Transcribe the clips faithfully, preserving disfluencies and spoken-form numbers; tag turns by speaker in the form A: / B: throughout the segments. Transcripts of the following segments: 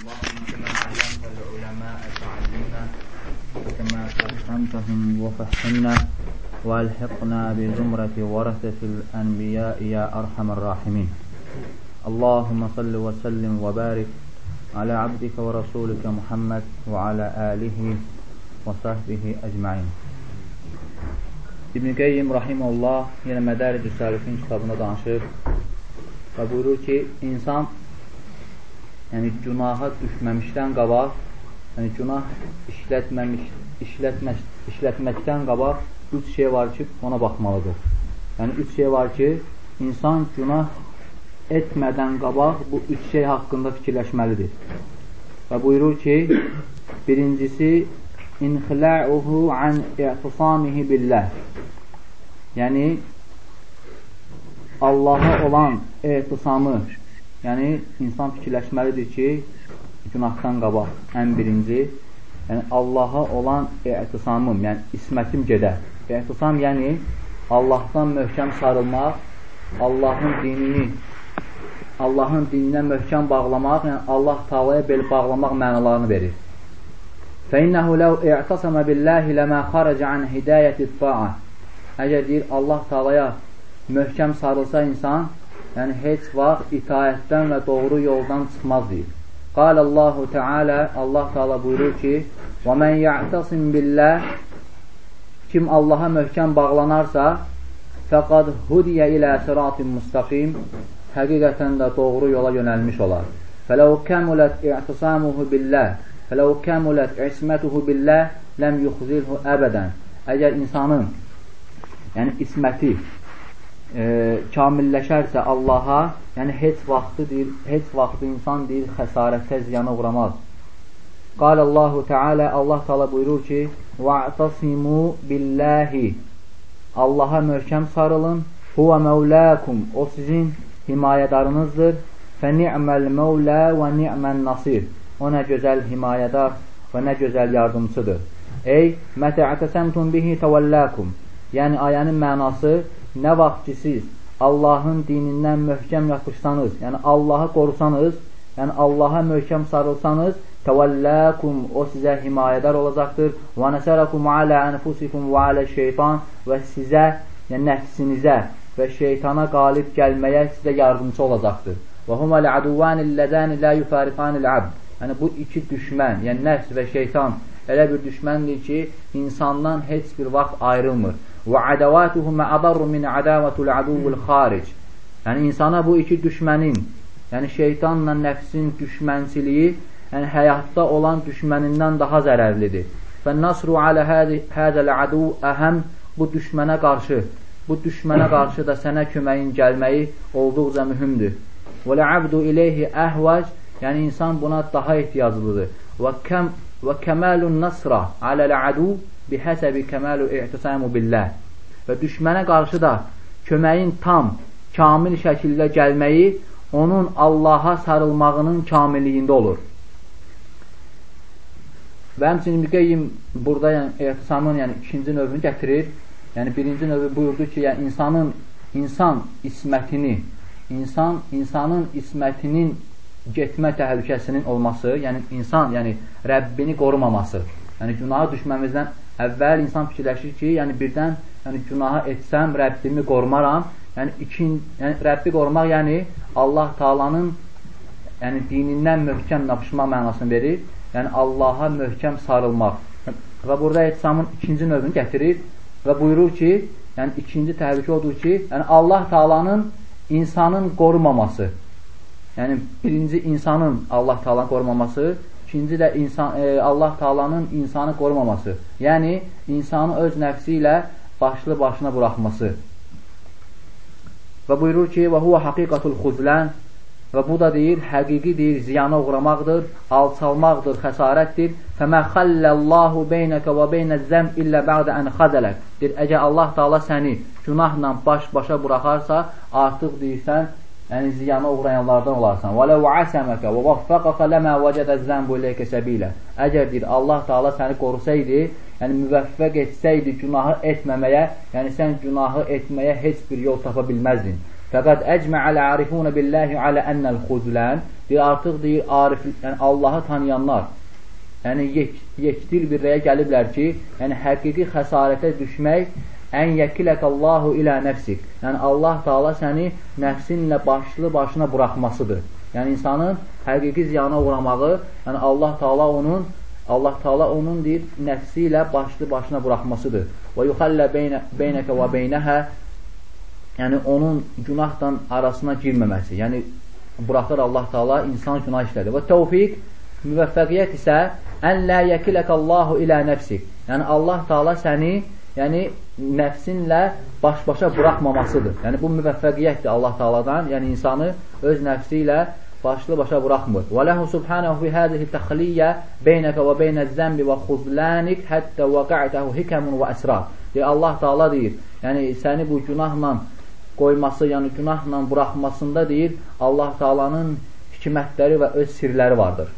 A: اللهم كما علمت العلماء تعلمنا وكما فهمتهم وفهمنا والحقنا بزمرة ورثة الأنبياء يا أرحم الراحمين. اللهم صل وسلم وبارك على عبدك ورسولك محمد وعلى آله وصحبه أجمعين. İbn Qeyyim rahimehullah yenə Mədaric-i Salikin kitabında danışır və buyurur ki, insan yəni günaha düşməmişdən qabaq, yəni günah işlətməmiş, işlətmək, işlətməkdən qabaq üç şey var ki, ona baxmalıdır. Yəni üç şey var ki, insan günah etmədən qabaq bu üç şey haqqında fikirləşməlidir. Və buyurur ki, birincisi İnxila'uhu an i'tisamihi billah. Yəni Allaha olan i'tisamı, yəni insan fikirləşməlidir ki, günahdan qabaq ən birinci, yəni Allaha olan i'tisamım, yəni ismətim gedər. İ'tisam yəni Allahdan möhkəm sarılmaq, Allahın dinini, Allahın dininə möhkəm bağlamaq, yəni Allah Taalaya bel bağlamaq mənalarını verir. فَإِنَّهُ لَوْ اِعْتَصَمَ بِاللّٰهِ لَمَا خَرَجَ عَنْ هِدَايَةِ الطَّاعَةِ. Əgər deyir, Allah Taalaya möhkəm sarılsa insan, yəni heç vaxt itaətdən və doğru yoldan çıxmaz deyir. قال الله Teala, Allah Taala buyurur ki, وَمَنْ يَعْتَصِمْ بِاللّٰهِ. Kim Allaha möhkəm bağlanarsa, فَقَدْ هُدِيَ إِلَى صِرَاطٍ مُسْتَقِيمٍ. Həqiqətən də doğru yola yönəlmiş olar. فَلَوْ كَمُلَتْ اِعْتِصَامُهُ بِاللّٰهِ فَلَوْ كَمُلَتْ عِسْمَتُهُ بِاللّٰهِ لَمْ يُخْزِلْهُ əbədən. Əgər insanın yəni isməti e, kamilləşərsə Allaha, yəni heç vaxtı deyir, heç vaxtı insan deyir, xəsarətə, ziyana uğramaz. Qalallahu Teala, Allah Teala buyurur ki, وَاَعْتَصِمُوا بِاللّٰهِ. Allaha möhkəm sarılın, هُوَ مَوْلَاكُمْ. O sizin himayədarınızdır. فَنِعْمَ الْمَوْلَى وَنِعْمَ النَّصِيرِ. O nə gözəl himayədar və nə gözəl yardımcıdır. Ey, mətə'təsəmtum bihi təvəlləkum. Yəni, ayənin mənası, nə vaxt ki siz Allahın dinindən möhkəm yapışsanız, yəni Allahı qorusanız, yəni Allaha möhkəm sarılsanız, təvəlləkum, o sizə himayədar olacaqdır. Və nəsərəkum alə ənfusikum və alə şeytan. Və sizə, yəni nəfsinizə və şeytana qalib gəlməyə sizə yardımcı olacaqdır. Və humə lə'aduvənillədəni lə yüfəriqanil abd. Yəni, bu iki düşmən, yəni nəfs və şeytan elə bir düşməndir ki, insandan heç bir vaxt ayrılmır. وَعَدَوَاتُهُ مَعَضَرُّ مِنْ عَدَوَةُ الْعَدُوُّ الْخَارِجِ. Yəni, insana bu iki düşmənin, yəni şeytanla nəfsin düşmənçiliyi, yəni həyatda olan düşmənindən daha zərərlidir. فَالنَّصْرُ عَلَى هَذَا الْعَدُوُّ əhəm. Bu düşmənə qarşı, bu düşmənə qarşı da sənə köməyin gəlməyi olduqca mühümdür. وَلَعَبْدُ إِلَيْهِ أَهْوَجِ. Yəni, insan buna daha ehtiyaclıdır. وَكَمَالُ النَّصْرَ عَلَى الْعَدُوُّ بِحَسَبِ كَمَالُ اِعْتِسَامُ بِاللّٰهِ. Və düşmənə qarşı da köməyin tam, kamil şəkildə gəlməyi onun Allaha sarılmağının kamilliyində olur. Və həmçinin İbn Qeyyim burada yəni, ehtisamın yəni, ikinci növünü gətirir. Yəni, birinci növü buyurdu ki, yəni, insanın, insan ismətini, insan, insanın ismətinin getmə təhlükəsinin olması, yəni insan, yəni Rəbbini qorumaması. Yəni, günaha düşməmizdən əvvəl insan fikirləşir ki, yəni birdən yəni, günaha etsəm, Rəbbimi qorumaram. Yəni, ikin, yəni Rəbbi qorumaq, yəni Allah Taalanın yəni, dinindən möhkəm yapışmaq mənasını verir. Yəni, Allaha möhkəm sarılmaq. Və burada ehtisamın ikinci növünü gətirir və buyurur ki, yəni ikinci təhlükə odur ki, yəni Allah Taalanın insanın qorumaması. Yəni, birinci insanın Allah Taalanın qorumaması, ikinci də insan, e, Allah Taalanın insanı qorumaması. Yəni, insanı öz nəfsi ilə başlı başına buraxması. Və buyurur ki, və huvə haqiqatul xuzlən. Və bu da deyir, həqiqi deyir, ziyana uğramaqdır, alçalmaqdır, xəsarətdir. Fəmə xəlləllahu beynəkə və beynəzzəm illə bəğdə ən xəzələk. Deyir, əgər Allah Taala səni günahla baş-başa buraxarsa, artıq deyirsən, yəni ziyana uğrayanlardan olarsan. وَلَوْ عَسَمَكَ وَوَفَّقَكَ لَمَا وَجَدَ الزَّنْبُ إِلَيْكَ سَبِيلًا. Əgər deyir, Allah Taala səni qorusaydı, yəni müvəffəq etsəydi günahı etməməyə, yəni sən günahı etməyə heç bir yol tapa bilməzdin. Fəqad əcmə'əl arifun billahi alə ennəl xuzlən. Deyir, artıq deyir, arif, yəni Allahı tanıyanlar, yəni yek, yekdil bir rəyə gəliblər ki, yəni həqiqi xəsarətə düşmək ən yəkiləkəllahu ilə nəfsik. Yəni Allah Taala səni nəfsinlə başlı başına buraxmasıdır. Yəni insanın həqiqi ziyana uğramağı, yəni Allah Taala onun Allah Taala onun deyir, nəfsi ilə başlı başına buraxmasıdır. Və yuxallə beynəkə və beynəhə, yəni onun günahdan arasına girməməsi. Yəni buraxır Allah Taala insan günah işlədir. Və təvfiq, müvəffəqiyyət isə ən lə yəkiləkəllahu ilə nəfsik. Yəni Allah Taala səni yəni nəfsinlə baş-başa buraxmamasıdır. Yəni bu müvəffəqiyyətdir Allah Taaladan. Yəni insanı öz nəfsi ilə başlı başa buraxmır. Və ləhu subhanahu fi hadihi təxliyyə beynəkə və beynəz-zəmbi və xuzlanik həttə vəqa'təhu hikəmun və əsrar. Deyir, Allah Taala deyir, yəni səni bu günahla qoyması, yəni günahla buraxmasında deyir, Allah Taalanın hikmətləri və öz sirləri vardır.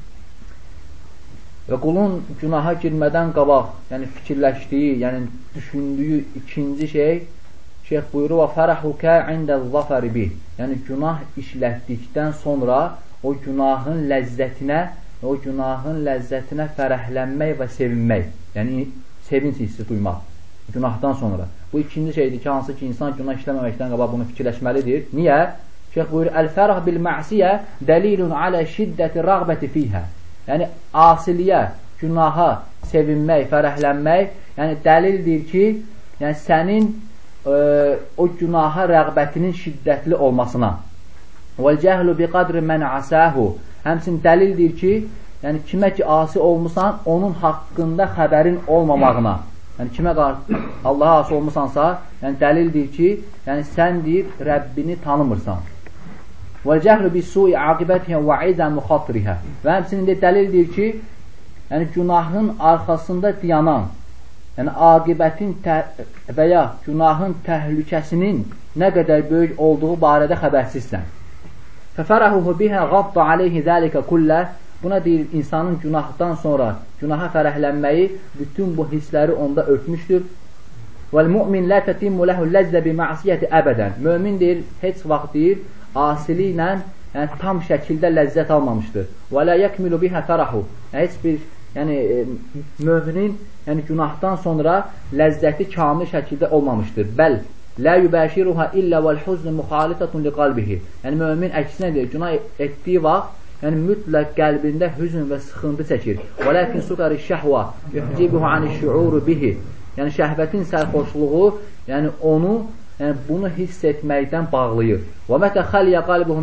A: Və qulun günaha girmədən qabaq, yəni fikirləşdiyi, yəni düşündüyü ikinci şey, Şeyx buyurur, və fərəhukə indəz-zafəri bih. Yəni günah işlətdikdən sonra o günahın ləzzətinə, o günahın ləzzətinə fərəhlənmək və sevinmək. Yəni sevinç hissi duymaq günahdan sonra. Bu ikinci şeydir ki, hansı ki insan günah işləməməkdən qabaq bunu fikirləşməlidir. Niyə? Şeyx buyurur, əl-fərah bil-mə'siyə dəlilun alə şiddəti rəğbəti fiyhə. Yəni asiliyə, günaha sevinmək, fərəhlənmək, yəni dəlildir ki, yəni sənin ə, o günaha rəğbətinin şiddətli olmasına. Vəl-cəhlu biqadri mən asəhu. Həmçinin dəlildir ki, yəni kimə ki asi olmusan, onun haqqında xəbərin olmamağına. Yəni kimə qarşı Allaha asi olmusansa, yəni dəlildir ki, yəni sən deyir, Rəbbini tanımırsan. وَالْجَهْلُ بِسُّوءِ عَقِبَتِهَا وَعِزَمُ خَطْرِهَا. Və həmçinin də dəlildir ki, yəni günahın arxasında dayanan, yəni aqibətin və ya günahın təhlükəsinin nə qədər böyük olduğu barədə xəbərsizsən. فَفَرَهُهُ بِهَا غَضَّ عَلَيْهِ ذَلِكَ كُلَّ. Buna deyir, insanın günahdan sonra günaha fərəhlənməyi bütün bu hissləri onda örtmüşdür. وَالْمُؤْمِنْ لَا تَتِمُّ لَهُ اللَّذَّ بِمَعْصِيَةِ əbədən. Mömin deyir, heç vaxt deyir, asili ilə yəni, tam şəkildə ləzzət almamışdır. وَلَا يَكْمِلُ بِهَا فَرَحُ. Heç bir yəni, e, müminin yəni, günahdan sonra ləzzəti kamil şəkildə olmamışdır. Bəl, لَا يُبَاشِرُهَا إِلَّا وَالْحُزْنُ مُخَالِطَةٌ لِقَلْبِهِ. Yəni, mümin əksinə deyir, günah etdiyi vaxt, yəni mütləq qəlbində hüzn və sıxıntı çəkir. وَلَكِنْ سُكَرِ الشَّحْوَ يُحْجِبُهُ عَنِ الشُّعُورُ بِهِ. Yəni, şəhvətin sərxoşluğu, yəni onu yəni, bunu hiss etməkdən bağlayır. وَمَتَ خَلْيَ قَلْبُهُ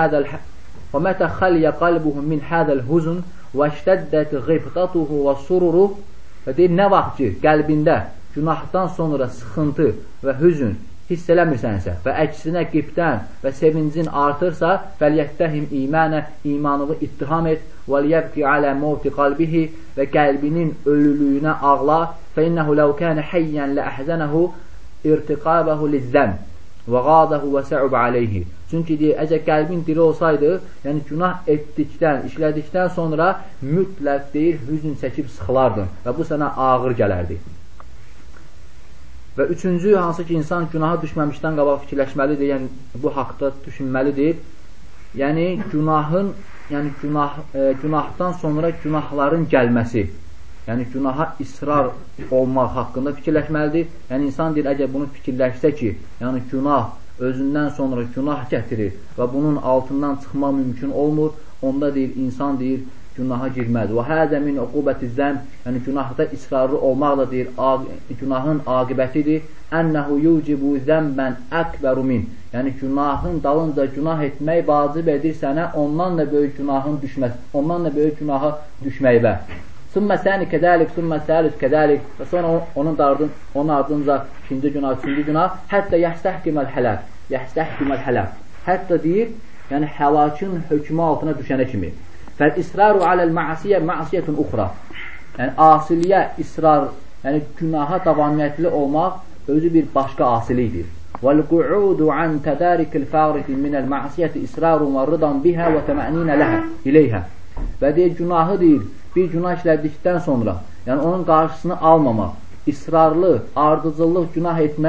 A: مِنْ هَذَا الْهُزُنْ وَاشْتَدَّتْ غِبْطَتُهُ وَالسُّرُرُ. Və deyir, nə vaxt ki, qəlbində günahdan sonra sıxıntı və hüzün hiss eləmirsənsə və əksinə qibdən və sevincin artırsa, fəliyyətdəhim imanə, imanını ittiham et, vəliyəbqi alə mövti qalbihi və qəlbinin ölülüyünə ağla, fəinnəhu ləv kənə həyyən lə əhzənəhu irtiqabəhu lizzəm və qadahu və sə'ub aleyhi. Çünki deyir, əgər qəlbin diri olsaydı, yəni günah etdikdən, işlədikdən sonra mütləq deyir, hüzün çəkib sıxılardın və bu sənə ağır gələrdi. Və üçüncü, hansı ki, insan günaha düşməmişdən qabaq fikirləşməlidir, yəni bu haqda düşünməlidir. Yəni günahın, yəni günah, e, günahdan sonra günahların gəlməsi, yəni günaha israr olmaq haqqında fikirləşməlidir. Yəni insan deyir, əgər bunu fikirləşsə ki, yəni günah özündən sonra günah gətirir və bunun altından çıxmaq mümkün olmur, onda deyir, insan deyir, günaha girməz. Və həzə min uqubəti zəm, yəni günahda israrlı olmaq da deyir, günahın aqibətidir. Ənəhu yucibu zəmbən əkbəru min. Yəni günahın dalınca günah etmək vacib edir sənə ondan da böyük günahın düşməz, ondan da böyük günaha düşməkdə. Sümmə səni kədəlik, sümmə səlis kədəlik və sonra onun, ardın, onun ardınca ikinci günah, üçüncü günah, hətta yəhsəhkiməl hələk, yəhsəhkiməl hələk. Hətta deyir, yəni həlakın hökmü altına düşənə kimi. Fəl-israru aləl-ma'asiyyə ma'asiyyətun uxra. Yəni asiliyə israr, yəni günaha davamiyyətli olmaq özü bir başqa asilikdir. Vəl-qu'udu an tədərikil fərifi minəl-ma'asiyyəti israrun və rıdan bihə və təməninə ləhə, iləyhə. Və deyir, günahı deyir, bir günah işlədikdən sonra, yəni onun qarşısını almamaq, israrlı, ardıcıllıq günah etmək,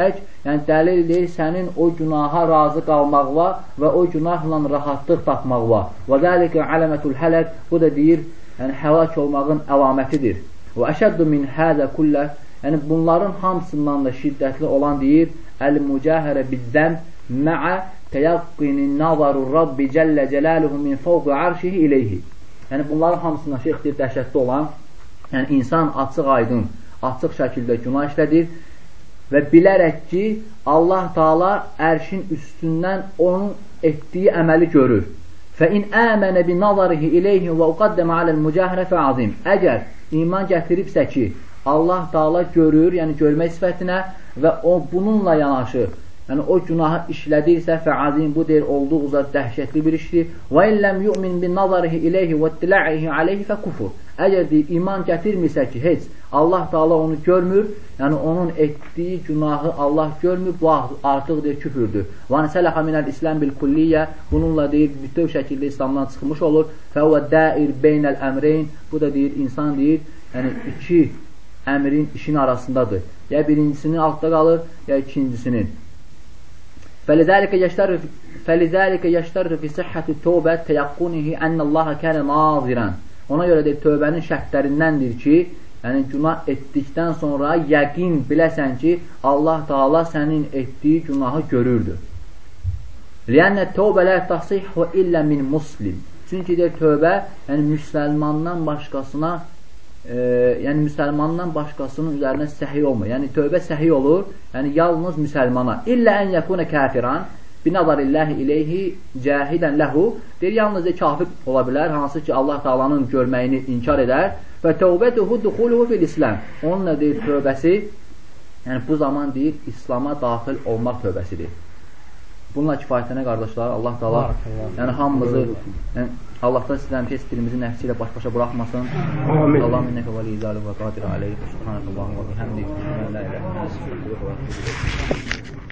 A: yəni dəlildir sənin o günaha razı qalmaqla və o günahla rahatlıq tapmaqla. Və zəlikə aləmətul hələk, bu da deyir, yəni həlak olmağın əlamətidir. Və əşəddu min hədə kullə, yəni bunların hamısından da şiddətli olan deyir, əl-mücəhərə bizzəm mə'ə təyaqqinin nazarur Rabbi cəllə cəlaluhu min fawqi arşihi ileyhi. Yəni bunların hamısından şeyx deyir, dəhşətli olan, yəni insan açıq aydın, açıq şəkildə günah işlədir və bilərək ki, Allah Taala ərşin üstündən onun etdiyi əməli görür. فَإِنْ آمَنَ بِنَظَرِهِ إِلَيْهِ وَاُقَدَّمَ عَلَى الْمُجَاهَرَ فَعَظِيمٍ. Əgər iman gətiribsə ki, Allah Taala görür, yəni görmək sifətinə və o bununla yanaşı, yəni o günahı işlədirsə, fəazim, bu deyir, olduqca dəhşətli bir işdir. وَاِنْ يُؤْمِنْ بِنَظَرِهِ إِلَيْهِ وَاتِّلَعِهِ عَلَيْهِ فَكُفُرْ. Əgər deyir, iman gətirmirsə ki, heç Allah Taala onu görmür, yəni onun etdiyi günahı Allah görmür, bu artıq deyir, küfürdür. وَاَنْ سَلَحَ مِنَ الْإِسْلَامِ بِالْكُلِّيَّ. Bununla deyir, bütöv şəkildə İslamdan çıxmış olur. فَهُوَ دَائِرْ بَيْنَ الْأَمْرَيْنِ. Bu da deyir, insan deyir, yəni iki əmrin işin arasındadır. Ya birincisinin altda qalır, ya ikincisinin. فَلِذَٰلِكَ يَشْتَرِّ فِي صِحَّةِ التَّوْبَةِ تَيَقُّنِهِ أَنَّ اللّٰهَ كَانَ نَاظِرًا. Ona görə deyir, tövbənin şərtlərindəndir ki, yəni günah etdikdən sonra yəqin biləsən ki, Allah Taala sənin etdiyi günahı görürdü. لِيَنَّ التَّوْبَ لَا تَصِحُّ إِلَّا مِنْ مُسْلِمٍ. Çünki deyir, tövbə, yəni müsəlmandan başqasına e, yəni müsəlmandan başqasının üzərinə səhiy olmur. Yəni tövbə səhiy olur, yəni yalnız müsəlmana. İllə ən yəkuna kafiran binazarillahi ileyhi cahidən ləhu. Deyir, yalnızca kafir ola bilər, hansı ki Allah Taala'nın görməyini inkar edər və tövbətuhu duxuluhu fil İslam. Onunla deyir tövbəsi, yəni bu zaman deyir İslam'a daxil olmaq tövbəsidir. Bununla kifayətlənə qardaşlar, Allah Taala yəni hamımızı, yəni Allahdan sizdən heç birimizi nəfsi ilə baş-başa buraxmasın. Allah minnəkə və lizalı və qadir aleyh. Subhanallah və bihamdik.